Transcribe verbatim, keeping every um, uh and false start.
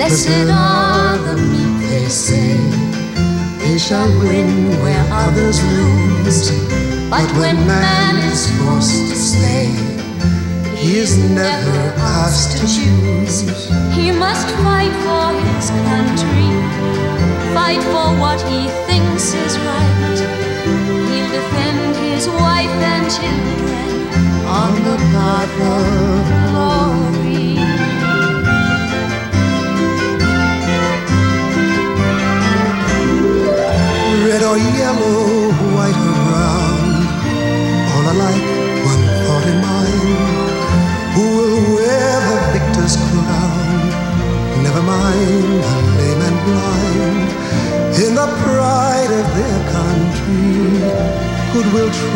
Blessed are the meek, they say, they shall win where others lose. But when man is forced to stay, he is never asked to choose. He must fight for his country, fight for what he thinks is right. He'll defend his wife and children on the path of glory. Red or yellow, white or brown, all alike, one thought in mind. Who will wear the victor's crown? Never mind the lame and blind. In the pride of their country, goodwill